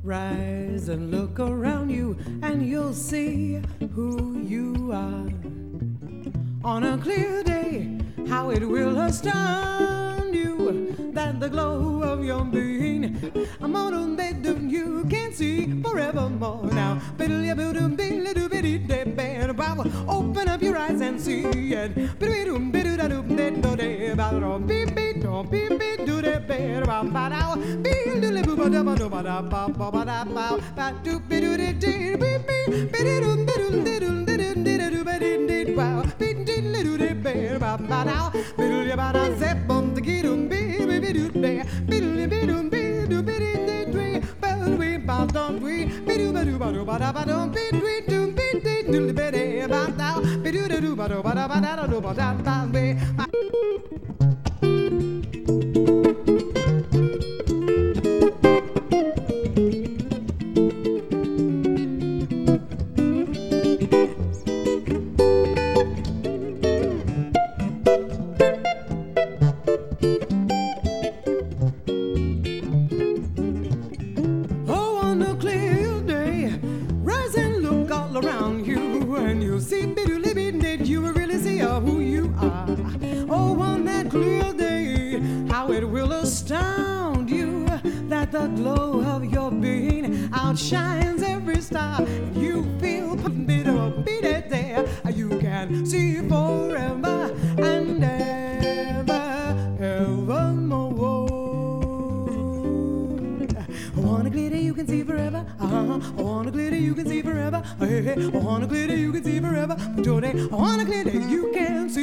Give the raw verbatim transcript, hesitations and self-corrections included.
Rise and look around you, and you'll see who you are. On a clear day, how it will astound you that the glow of your being, I'm on that you can see forevermore. Now, open up your eyes and see it. Don't we be do ba do ba do ba da ba don't be do do be do be de ba da be do do ba do ba da ba da do ba da da be. Around you, and you'll see that you will really see who you are. Oh, on that clear day, how it will astound you that the glow of your being outshines every star. You feel bitter, bitter there. You can see forever and ever, evermore. On a glitter you can see forever. Uh-huh. On a glitter you can see forever. Hey, hey. On a glitter you can see forever. Today, on a glitter you can see